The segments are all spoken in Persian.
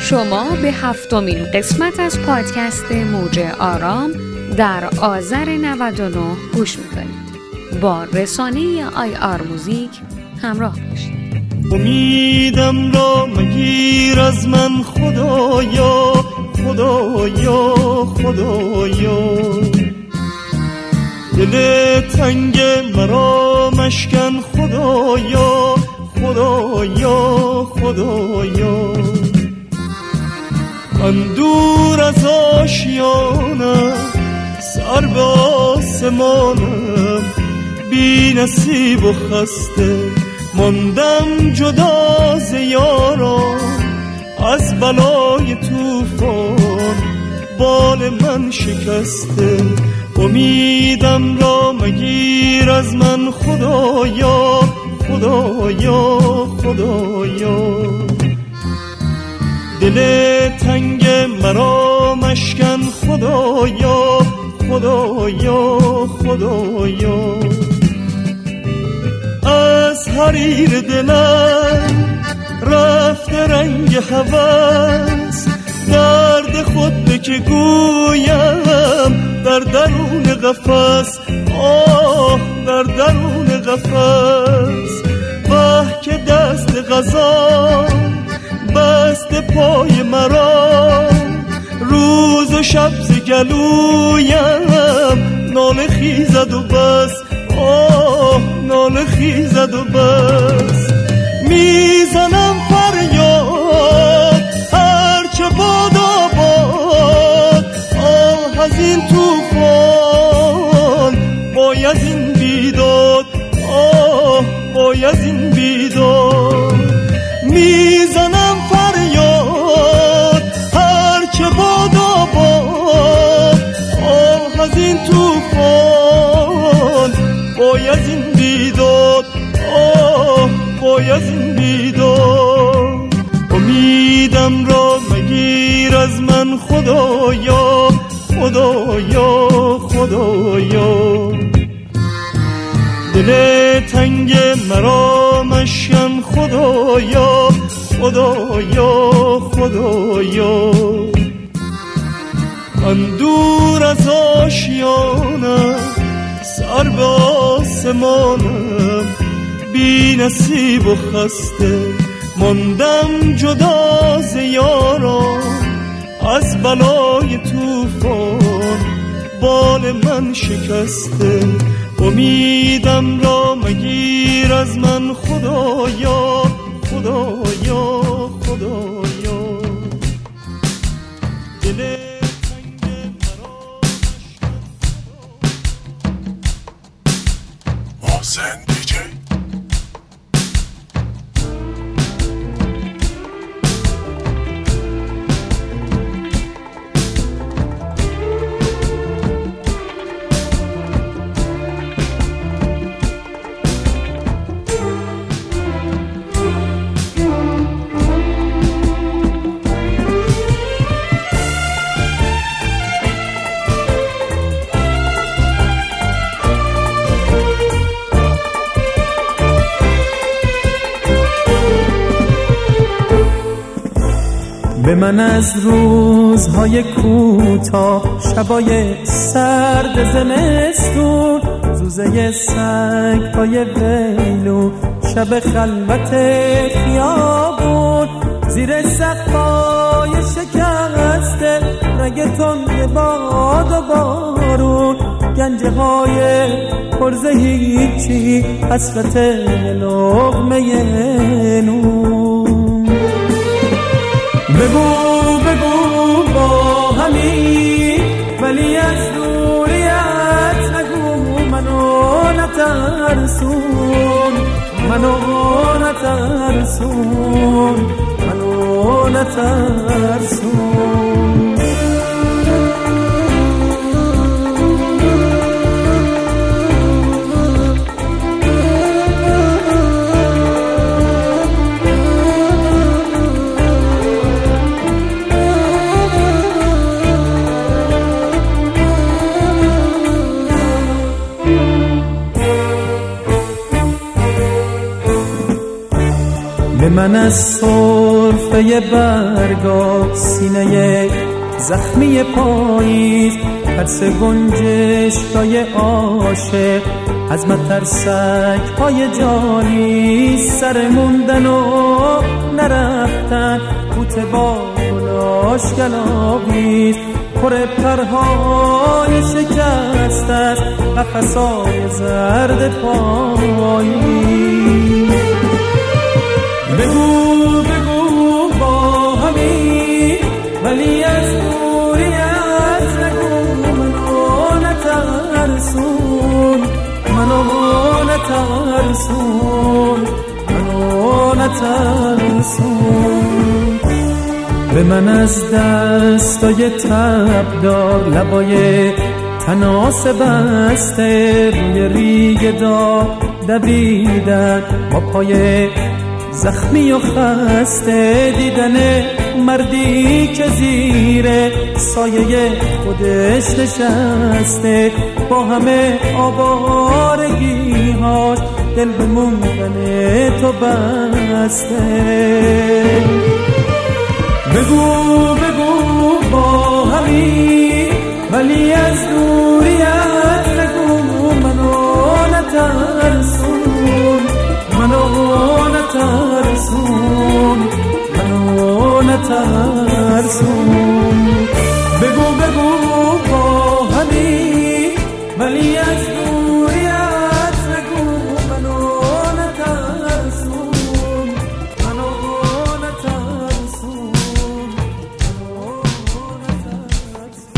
شما به 7مین قسمت از پادکست موج آرام در آذر 99 گوش میکنید. با رسانه IR موزیک همراه باشید. امیدم را مگیر از من خدایا، خدایا، خدایا. دل تنگ مرا مشکن خدایا، خدایا، خدایا. من دور از آشیانم، سر به آسمانم، بی نصیب و خسته ماندم جدا ز یاران. از بلای طوفان بال من شکسته، امیدم را مگیر از من خدایا، خدایا، خدایا. دل تنگ مرا مشکن خدایا، خدایا، خدایا. از حریر دلم رفته رنگ هوس، درد خود به که گویم در درون قفس، آه در درون قفس. واه که دست قضا بست پای مرا، روز و شب ز گلویم ناله خیزد و بس، آه ناله خیزد و بس. میزنم فریاد هرچه باد آباد، آه از این طوفان باید این بیداد، آه باید این بیداد. میزنم فریاد هرچه باد آباد، آه از این طوفان باید این بیداد، آه باید این بیداد. امیدم را مگیر از من خدایا، خدایا، خدایا. دل تنگ مرا مشکن خدایا، خدایا، خدایا. من دور از آشیانم، سر به آسمانم، بی نصیب و خسته ماندم جدا ز یاران. از بلای طوفان بال من شکسته، امیدم را مگیر از من خدایا، خدایا، خدایا. دل تنگ مرا محسن دیجی. به من از روزهای کوتاه، شبای سرد زمستون، زوزه سنگ پای ویلو، شب خلوت خیابون، زیر سقفای شکسته رگ تند باد و بارون، گنجه های پرز هیچی، حسرت لقمه نون. بگو بگو با همین، ولی از دوریت نگو منو نترسون، منو نترسون، منو نترسون. به من از سرفه برگا سینه زخمی پاییز، ترس گنجشگاه عاشق از مترسک های جانی، سر موندن و نرفتن بوته با گلاش گلاویز، پر پرهای شکست است قفسای زرد پاییز. بگو بگو با همین ولی از دوریت نگو، منو نترسون، منو نترسون، منو نترسون. به من از دستای تبدار لبای تناس بسته روی ریگ دار دویدن، با پای زخمی و خسته دیدن مردی که زیر سایه خودش نشسته، با همه آوارگی‌هاش دل به موندن تو بسته. بگو بگو با همین ولی از دوریت نگو، منو نترسون، منو نترسون، منو نترسون. بگو بگو با همین ولی از دوریت نگو، منو نترسون، منو نترسون، منو نترسون.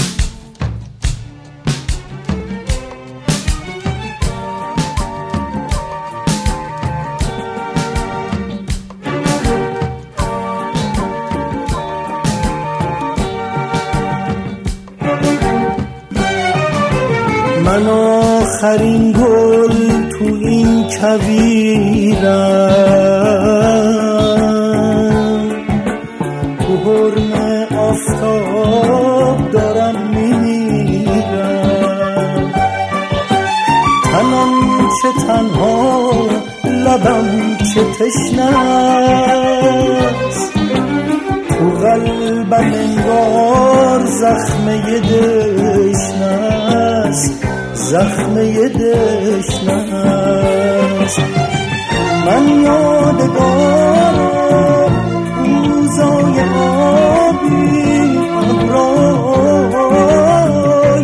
من آخرین گل تو این کویرم، تو حرم آفتاب دارم میمیرم، تنم چه تنها لبم چه تشنه‌ست، تو قلبم انگار زخمه دشنه‌ست، زخمه دشنه‌ست. من یادگار روزای آبی ابرای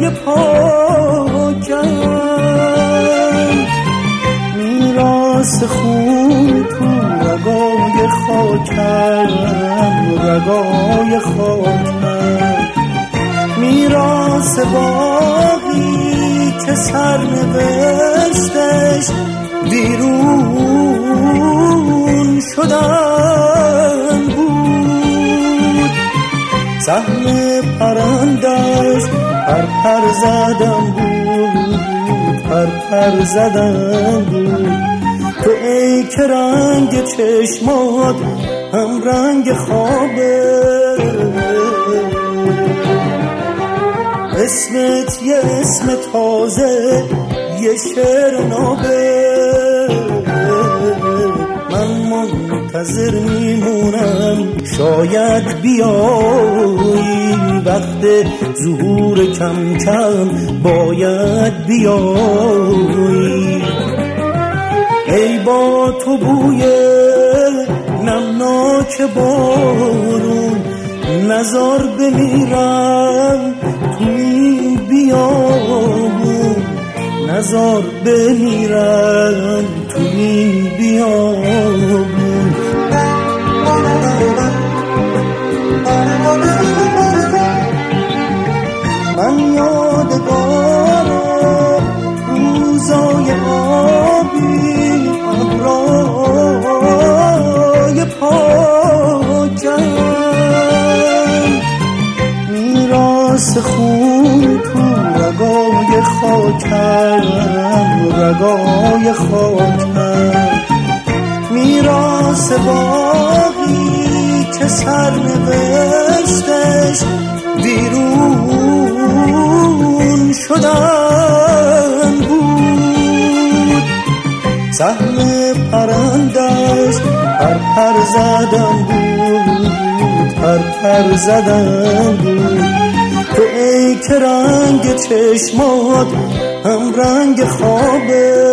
پاکم، میراث خون تو رگای خاکم، رگای خاکم، میراث باقی که سرنوشتش ویرون شدن بود، سهم پرندش پر زدن بود، پر زدن بود. تو ای که رنگ چشمات هم رنگ خوابه، اسمت یه اسم تازه یه شعر نابه. من منتظر میمونم شاید بیایی، وقت ظهور کم کم باید بیایی. ای با تو بوی نمناک بارون، نزار بمیرم تو این بیابون، نزار بمیرم تو این بیابون. من یادگارم روزای آبی ابرای پاکم، میراث خون تو رگای خاکم، رگای خاکم، میراث باقی که سرنوشتش ویرون شدن بود، سهم پرندش پر زدن بود، پرپر زدن بود. تو ای که رنگ چشمات هم رنگ خوابه،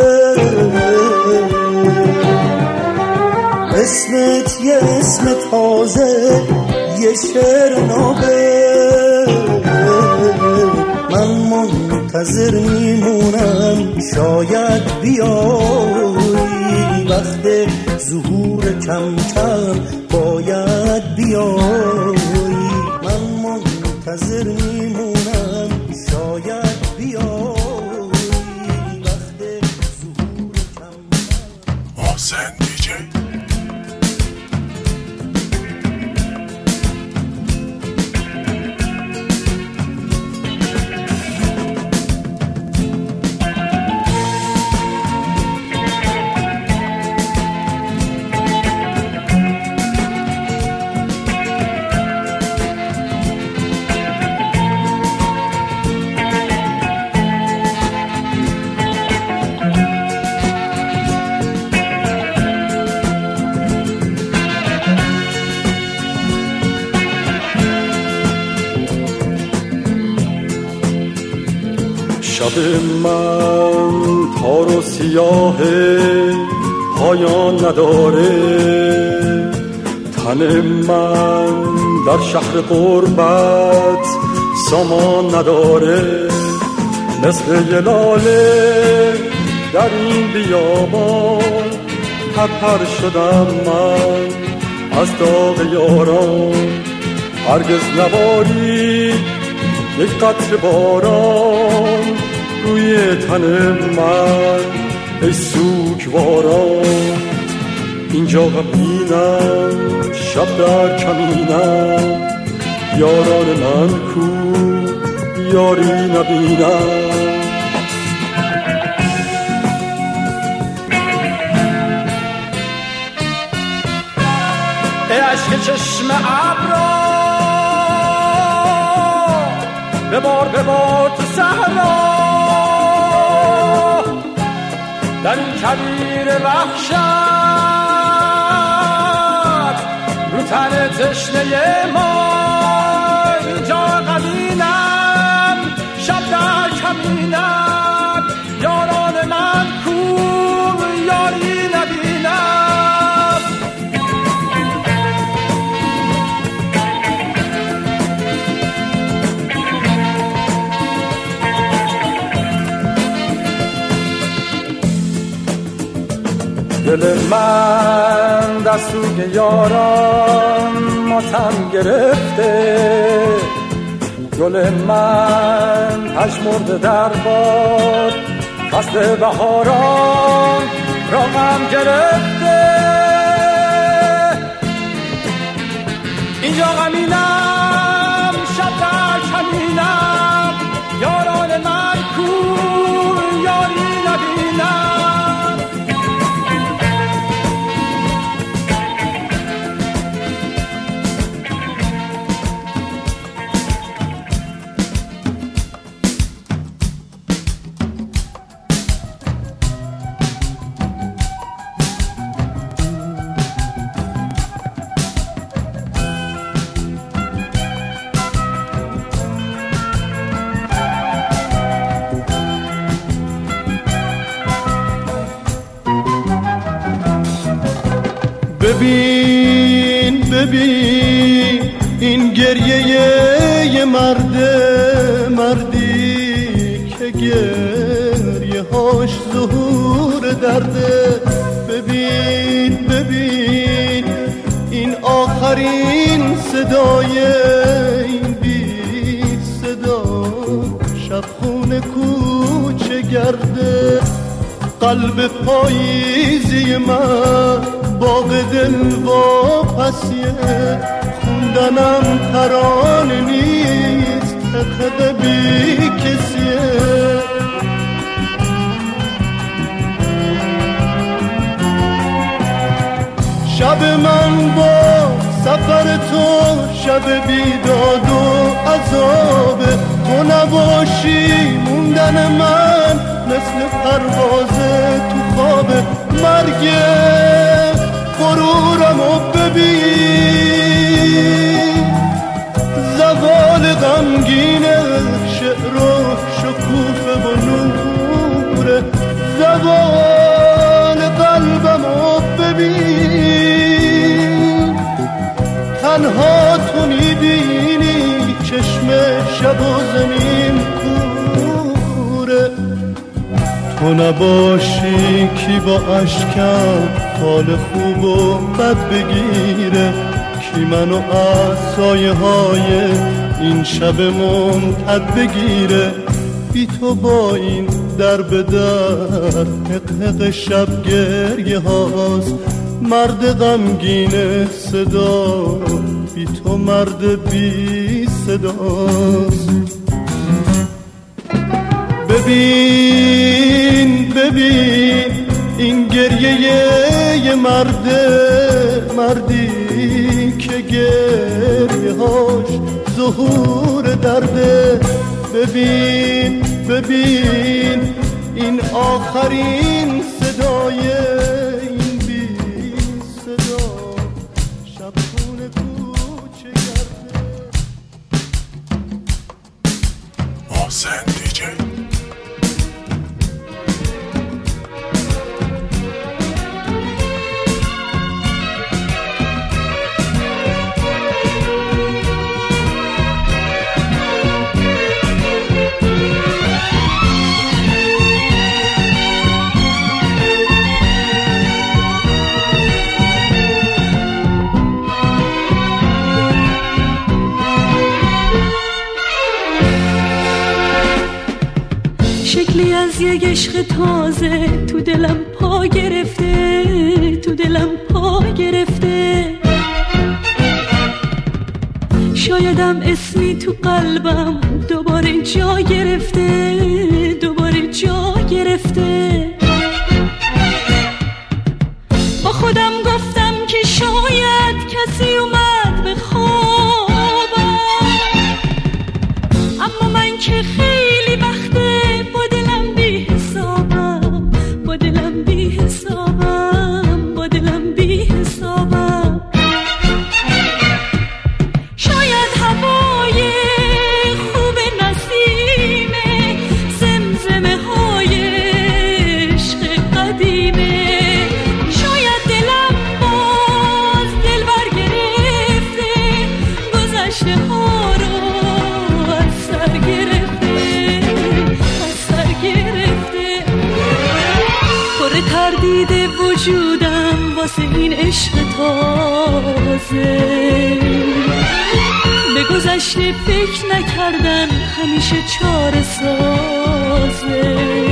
اسمت یه اسم تازه یه شعر نابه. من منتظر میمونم شاید بیایی، وقت ظهور کم کم باید بیایی. من منتظر میمونم شاید بیایی، وقت ظهور کم کم. محسن دیجی شب من تار و سیاه پایان نداره، تن من در شهر غربت سامان نداره. مثل یه لاله در این بیابان پرپر شدم من از داغ یاران. هرگز نبارید یک قطره باران روی تن من ای سوگواران. اینجا غمینم شب در کمینم، یاران من کو یاری نبینم. ای عشق چشم ابرا ببار تو صحرا، در این کویر وحشت رو تن تشنه ما. اینجا غمینم شب در کمینم، یاران من کو یاری نبینم. دل من در سوگ یاران ماتم گرفته، گل من پژمرده در باد فصل بهاران را غم گرفته. اینجا غمینم شب در کمینم، یاران من کو یاری نبینم. ببین این گریه یه مردی که گریه هاش ظهور درده. ببین این آخرین صدای این بی صدا شب خونه کوچه گرده. قلب پاییزی من باغ دل واپسیه، خوندنم ترانه نیست خده بی کسیه. شب من با سفر تو شب بیداد و عذابه، تو نباشی موندن من مثل پرواز تو خوابه. مرگ غرورمو ببین احوال قلبمو ببین، تنها تو میبینی چشم شب و زمین کوره. تو نباشی کی با اشکم حال خوب و بد بگیره، کی منو از سایه های این شب ممتد بگیره. بی تو با این در به در حق شب گریه هاست، مرد غمگین صدا بی تو مرد بی صداست. ببین ببین این گریه یه مردی که گریه هاش ظهور درده. ببین ببین این آخرین صدای این بی صدا شبخونه کوچه گرده. محسن دیجی شکلی از یک عشق تازه تو دلم پا گرفته، تو دلم پا گرفته. شایدم اسمی تو قلبم دوباره جا گرفته، دوباره جا گرفته. با خودم گفتم که شاید کسی اومد به خوابم، اما من که خیلی وقته با دلم بی حسابم، با دلم بی حسابم، با دلم بی حسابم. شاید هوای خوب نسیمه، زمزمه های عشق قدیمه. شاید دلم باز دلبر گرفته، گذشته ها رو از سر گرفته، از سر گرفته. پر تردید وجودم واسه این عشق تازه، به گذشته فکر نکردن همیشه چاره سازه.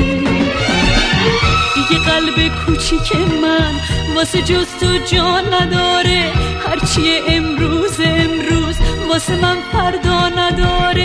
دیگه قلب کوچیک من واسه جز تو جان نداره، هرچی امروز امروز واسه من فردا نداره.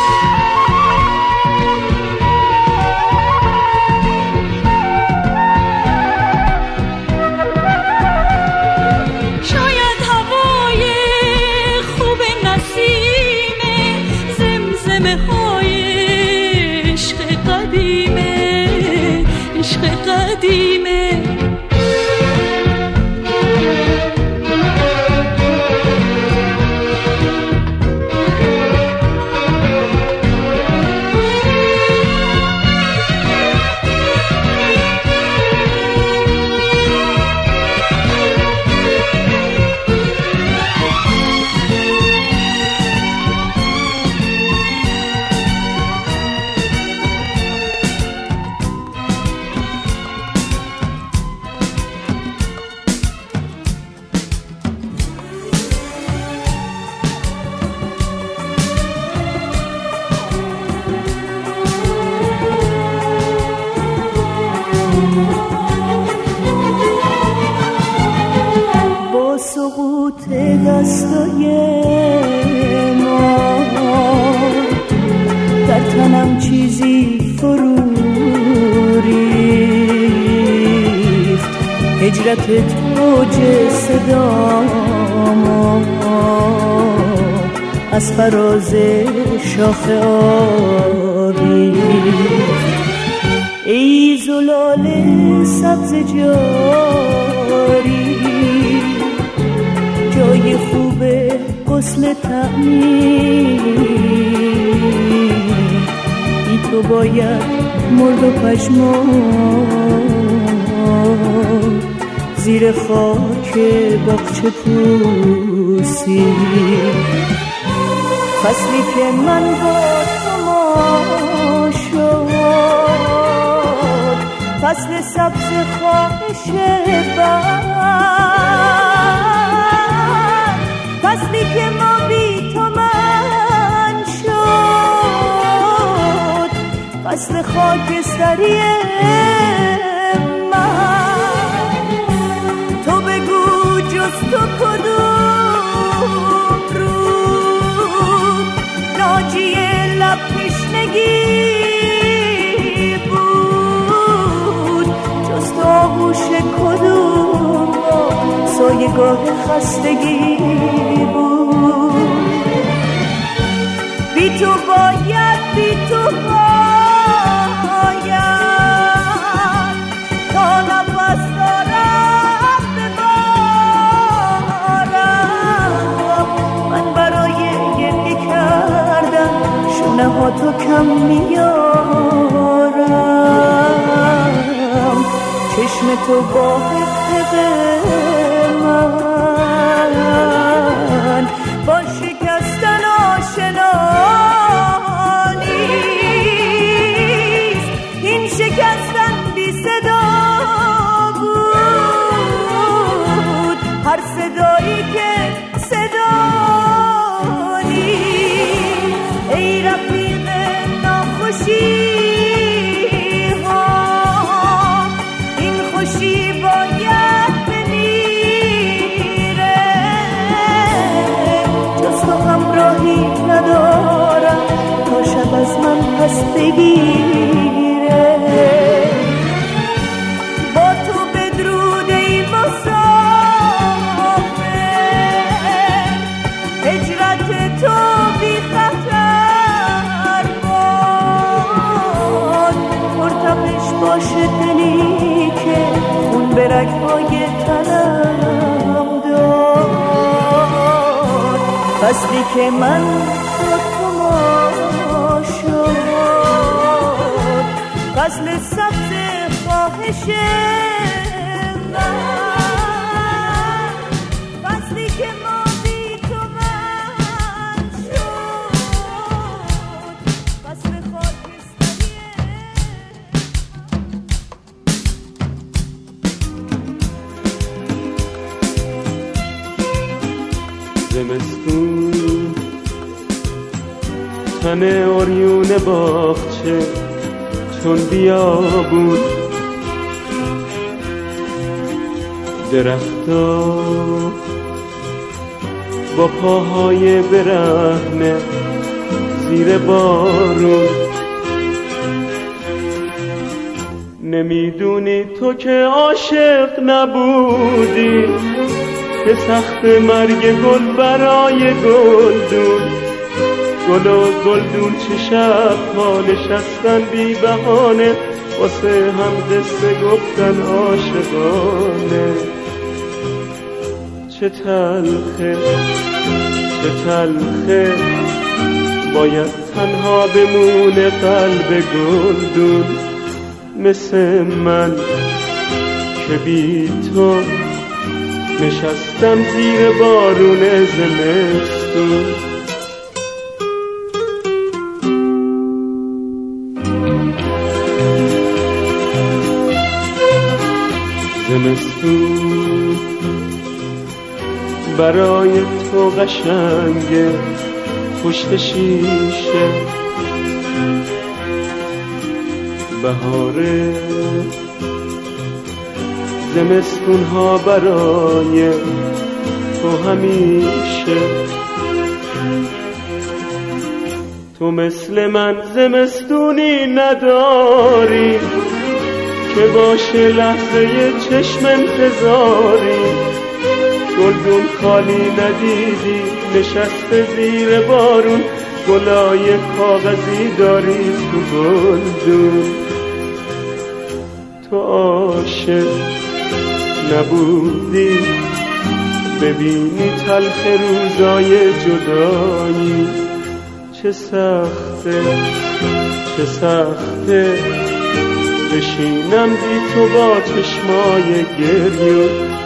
شاید هوای خوب نسیمه، زمزمه های عشق قدیمه، عشق قدیمه. با سقوط دستای ما در تنم چیزی فرو ریخت، هجرتت موج صدامو از فراز شاخه آویخت. ای زلال سبز جاری جای خوب غسل تعمیر، بی تو باید مرد و پشمان زیر خاک باغچه پوسی. فصلی که من با تو شد، فصل سبز خواهش بر، فصلی که ما بی تو من شد، فصل خاکستری من. تو بگو جز تو کدوم روز ناجی لب تشنگی بود، جز تو آغوش کدوم سایه‌گاه خستگی بود. بی تو باید، بی تو باید تا نفس دارم ببارم. من برای گریه کردم شونه ها تو کم میارم. چشم تو با حق من با شکستن آشنا نیست. این شکستن بی صدا بود، هر صدایی که صدا نیست. ای رفیق ناخوشی ها، این خوشی باید بمیره. جز تو همراهی ندارم تا شب از من پس بگیره. با تو بدرود ای مسافر، هجرت تو بی خطر باد. مرتبش باشه دلی که خون به رگ‌های تنم داد. فصلی که من با تو شد، فصل سبز خواهش من، فصلی که ما بی تو من شد، فصل خاکستری. زمستون تن عریون باغچه چون بیا بود، درختا با پاهای برهنه زیر بارون. نمیدونی تو که عاشق نبودی، که سخت مرگ گل برای گلدون. گل و گلدون چه شب ها نشستن بی بهانه، واسه هم قصه گفتن عاشقانه. چه تلخه چه تلخه باید تنها بمونه قلب گلدون، مثل من که بی تو نشستم زیر بارون زمستون. زمستون برای تو قشنگه پشت شیشه، بهاره زمستون ها برای تو همیشه. تو مثل من زمستونی نداری که باشه لحظه چشم انتظاری. گلدون خالی ندیدی نشسته زیر بارون، گلای کاغذی داری تو گلدون. تو عاشق نبودی ببینی تلخ روزای جدایی. چه سخته چه سخته بشینم بی تو با چشمای گریون.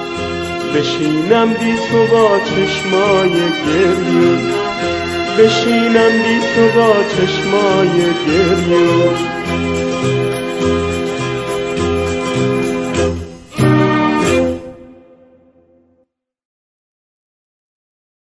بشینم بی تو با چشمای گریه، بشینم بی تو با چشمای گریه.